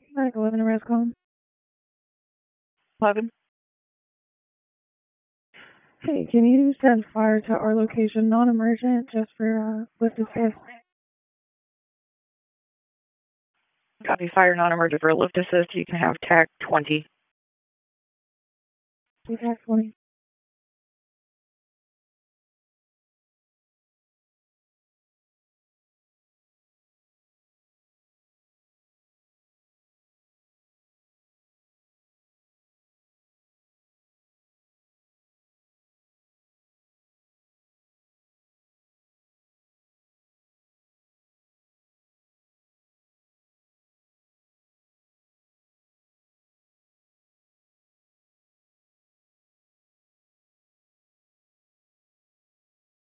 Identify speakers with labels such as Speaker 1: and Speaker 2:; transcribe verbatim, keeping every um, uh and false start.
Speaker 1: Mike eleven, arrest call.
Speaker 2: eleven.
Speaker 1: Hey, can you send fire to our location, non-emergent, just for uh, lift assist?
Speaker 2: Copy, fire non-emergent for a lift assist. You can have T A C twenty.
Speaker 1: T A C twenty.